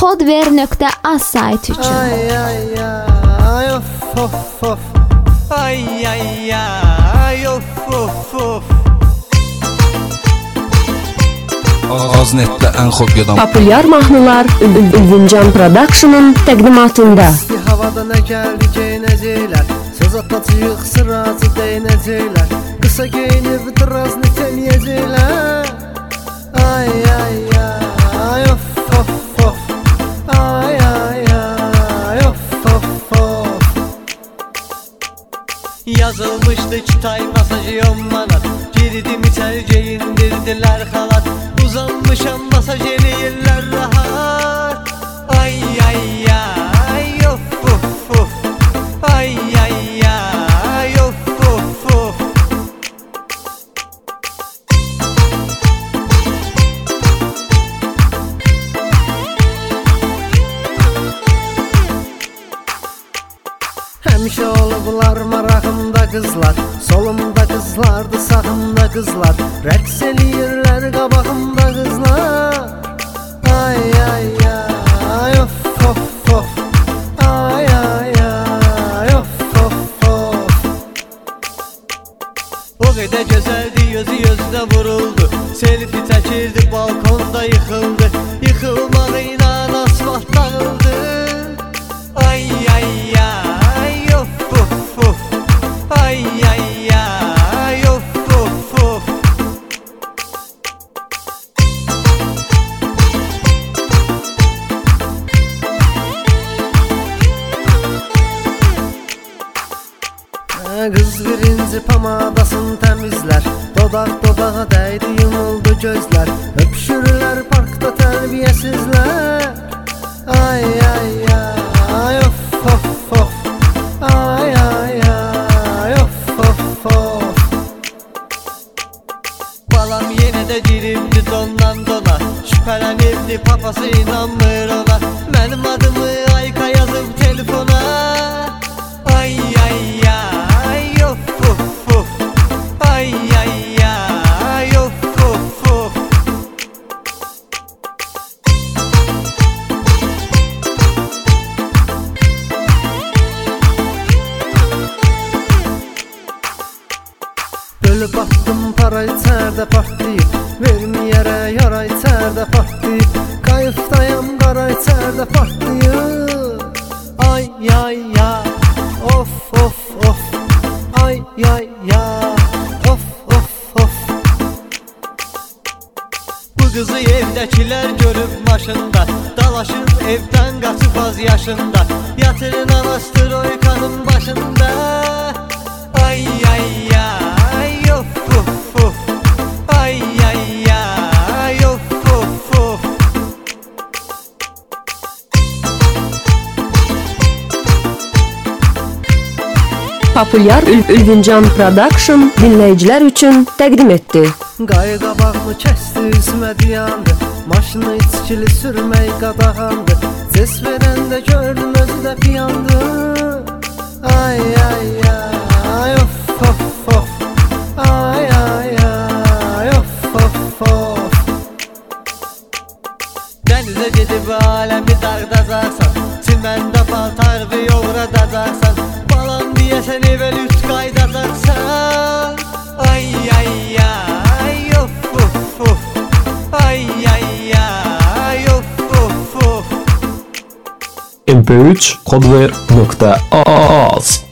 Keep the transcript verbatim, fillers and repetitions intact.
kodver nokta az sayti üçün. Ay ay ay of of of. Ay ay ay of of of. Aznetdə ən xobyadan Populyar mahnılar Ülvüncan Production'ın təqdimatında. İsti havada nə gəldi geynəcəklər, söz atacaq sıracı deynəcəklər, qısa geyinib dıraz nitələyəcəklər. Ay ay ay of of of. Ay ay ay of of of. Yazılmışdı kitay masajı on manat, girdim içeri geyindirdiler halat, uzanmışam masaj eləyirlər rahat. Ay ay ay of of of. Ay ay ay of of of. Həmişə olublar marağımda qızlar, solumda qızlardı, sağımda qızlar, rəqs eləyirlər qabağımda qızlar. Ay ay ay of of of. Ay ay ay of of of. O qədər gözəldi, gözü gözünə vuruldu, selfie çəkirdi, balkonda yıxıldı, yıxılmağıyla asfalt dağıldı. Ay ay ay of of of. Ay ay ay of of of. Qız birinci pamadasını təmizlər, dodaq dodağa dəydi, yumuldu gözlər, öpüşürlər parkda tərbiyəsizlər. Ay ay ay of of of. Ay ay ay of of of. Balam yenə də giribdi dondan dona, şübhələnibdi papası inanmır ona, mənim adımı Ayka yazıb telefona. Ay ay ay of of of. Ay ay ay of of of. Ölüb attım para içərdə partlayıb, verməyərə yara içərdə partlayıb, qayıfdayam qara içərdə partlayıb. Ay ay ay of of of. Ay ay ay of of of. Bu qızı evdəkilər görüb maşında, dalaşıb evdən qaçıb az yaşında, yatırın anastroykanın başında. Ay ay ay of of of. Ay ay ay of of of. Populyar Ülvüncan Production dinləyicilər üçün təqdim etdi. Qayı qabağını kəsdi, üzmə diyandı, maşını içkili sürmək qadağandı, ses verəndə gördüm özü də piyandı. Ay ay ay of of of. Ay ay ay of of of. Dənizə gedib aləmi dağdacaqsan, çiməndə paltarı yoğradacaqsan, balam deyəsən evə lüt qaydacaqsan. Ay ay ay of of of. Ay ay ay of of of. em p üç kodver nokta az